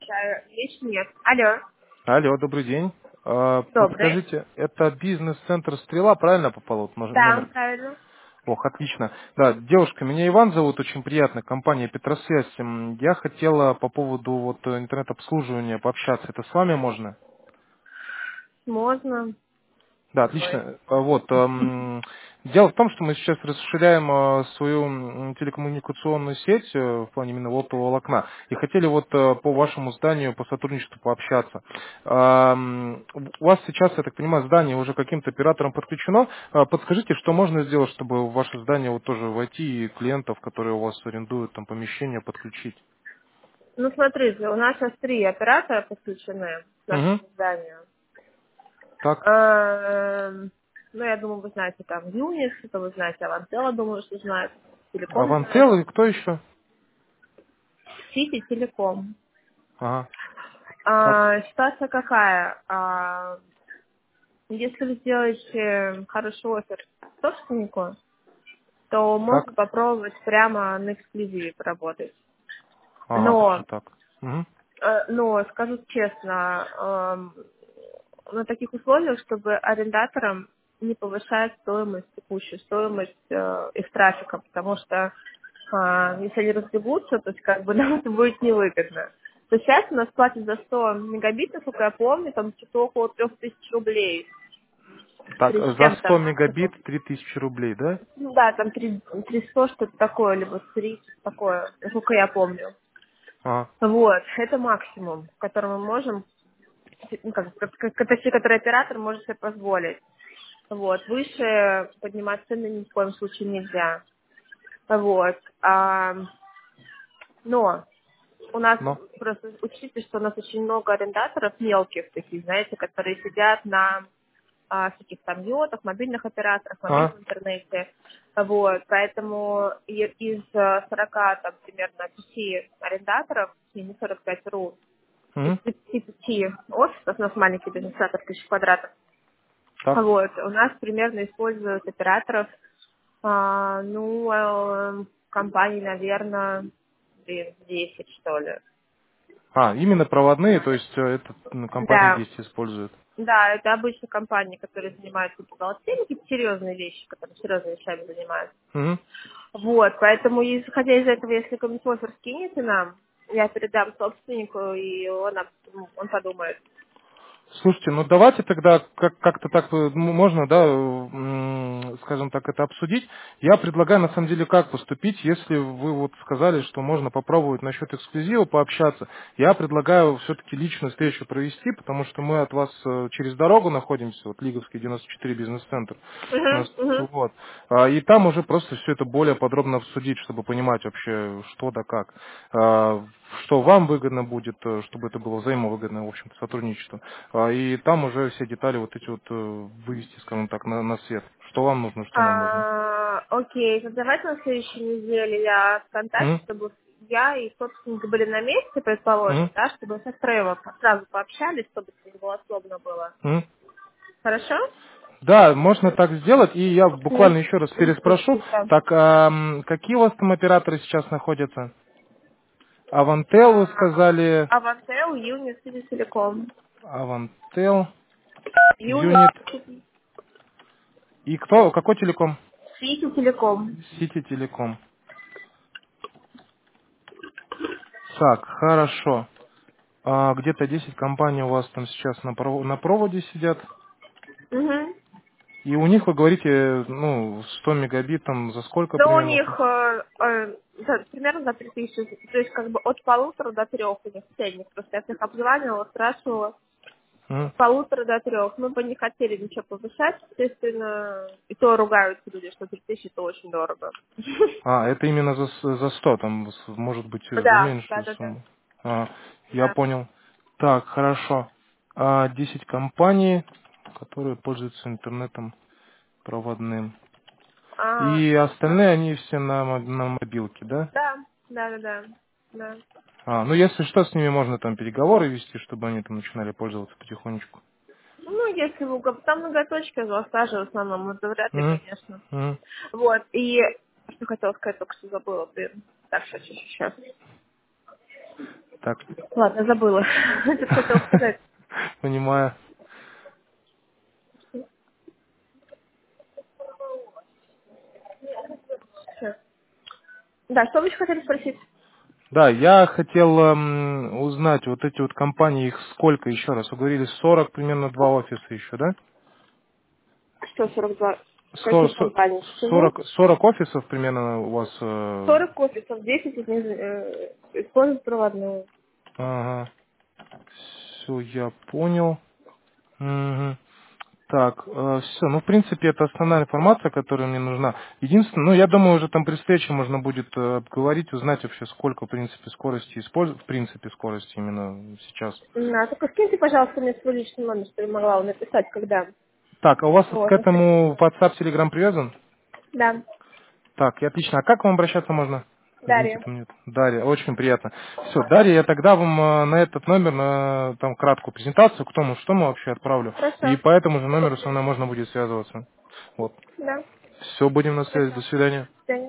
Есть нет. Алло. Алло, добрый день. Добрый. Подскажите, это бизнес-центр «Стрела», правильно попал? Вот Да, номер. правильно. Ох, отлично. Да, девушка, меня Иван зовут, очень приятно, компания «Петросвязь». Я хотела по поводу вот интернет-обслуживания пообщаться. Это с вами можно? Можно. Да, Ой. отлично. Дело в том, что мы сейчас расширяем свою телекоммуникационную сеть в плане именно оптового волокна. И хотели вот по вашему зданию по сотрудничеству пообщаться. У вас сейчас, я так понимаю, здание уже каким-то оператором подключено. Подскажите, что можно сделать, чтобы в ваше здание вот тоже войти и клиентов, которые у вас арендуют там помещение, подключить? Ну, смотрите, у нас сейчас 3 оператора подключены к Угу. нашему зданию. Так. Ну, я думаю, вы знаете там Юнис, это вы знаете Авантела, думаю, что знаете. Телеком Авантел знаете. и кто еще? Сити Телеком. Ага. Так. Ситуация какая? Если вы сделаете хороший оффер собственнику, то можно Так. попробовать прямо на эксклюзиве поработать. Ага, Но даже так. Угу. Но скажу честно, на таких условиях, чтобы арендаторам не повышать стоимость, текущую стоимость их трафика, потому что если они разбегутся, то есть как бы нам это будет невыгодно. То есть сейчас у нас платят за 100 мегабит, насколько я помню, там что-то около 3000 рублей. Так, 3 с за 100 чем-то. мегабит 3000 рублей, да? Ну да, там 300 что-то такое, либо 3 что-то такое, насколько я помню. Ага. Вот, это максимум, который мы можем, ну, который оператор может себе позволить. Вот, выше поднимать цены ни в коем случае нельзя. Вот, но у нас Ну. просто учтите, что у нас очень много арендаторов мелких таких, знаете, которые сидят на всяких там йотах, мобильных операторах, Ага. мобильном интернете. Вот, поэтому из 40 там примерно 5 арендаторов, не 45 ру, из Угу. 35 офисов, у нас маленький бизнес-центр, 1000 квадратов, Так. вот, у нас примерно используют операторов, компаний, наверное, 10, что ли. Именно проводные, то есть это компания Да, 10 использует. да, это обычно компании, которые занимаются бухгалтерией, какие-то серьезные вещи, которые серьезными вещами занимаются. Угу. Вот, поэтому, исходя из этого, если какой-нибудь оффер скинете нам, я передам собственнику, и он подумает. Слушайте, ну давайте тогда как-то так можно, да, скажем так, это обсудить. Я предлагаю на самом деле как поступить, если вы вот сказали, что можно попробовать насчет эксклюзива пообщаться. Я предлагаю все-таки личную встречу провести, потому что мы от вас через дорогу находимся, вот Лиговский 94 бизнес-центр. У нас, Угу, угу. вот. И там уже просто все это более подробно обсудить, чтобы понимать вообще, что да как. Что вам выгодно будет, чтобы это было взаимовыгодное, в общем-то, сотрудничество. И там уже все детали вот эти вот вывести, скажем так, на свет. Что вам нужно, что нам нужно. Окей, ну давайте на следующей неделе я в контакте, Мгм. чтобы я и собственник были на месте, предположим, Мгм. да, чтобы мы со Строева сразу пообщались, чтобы это было удобно было. Мгм. Хорошо? Да, можно так сделать, и я буквально еще раз переспрошу. Спасибо. Так, какие у вас там операторы сейчас находятся? Авантел, вы сказали, Авантел, Юнис, Сити Телеком. Авантел, Юнис, Юнит. И кто, какой телеком? Сити Телеком. Сити Телеком. Так, хорошо. Где-то 10 компаний у вас там сейчас на проводе сидят. Угу. И у них, вы говорите, ну, 100 мегабит, там, за сколько Да у примерно? них примерно за 3000, то есть как бы от 1,5 до 3 у них ценник. Просто я всех обзванивала, спрашивала. Мгм. С 1,5 до 3. Мы бы не хотели ничего повышать, естественно. И то ругаются люди, что 3000 это очень дорого. Это именно за 100, там, может быть, за Да, да, меньшую да, да. сумму. Я Да. понял. Так, хорошо. 10 компаний, которые пользуются интернетом проводным. И Да, остальные, они все на мобилке, да? да, да, да, да. Ну, если что, с ними можно там переговоры вести, чтобы они там начинали пользоваться потихонечку. Ну, если вы там многоточки, злостажи в основном, это вряд ли, Мгм. конечно. Мгм. Вот, и что хотела сказать, только что забыла, блин. Так, сейчас. Так. Ладно, забыла. Что хотела сказать. Понимаю. Всё. Да, что вы еще хотели спросить? Да, я хотел узнать, вот эти вот компании, их сколько еще раз? Вы говорили, 40 примерно, два офиса еще, да? Что 42? Со- Каких со- компаний? Всего? 40 офисов примерно у вас. 40 офисов, 10 из них используют проводную. Ага, все, я понял. Мгм. Так, все, ну, в принципе, это основная информация, которая мне нужна. Единственное, ну, я думаю, уже там при встрече можно будет обговорить, узнать вообще, сколько, в принципе, скорости используют, в принципе, скорости именно сейчас. Да, только скиньте, пожалуйста, мне свой личный номер, что я могла вам написать, когда. Так, а у вас к Вот. этому WhatsApp, Telegram привязан? Да, Так, и отлично. А как к вам обращаться можно? Извините, Дарья. там нет. Дарья, очень приятно. Все, Дарья, я тогда вам на этот номер, на там краткую презентацию, кто мы, что мы вообще отправлю. И Хорошо. по этому же номеру со мной можно будет связываться. Вот. Да. Все, будем на связи. До Хорошо. свидания. До свидания.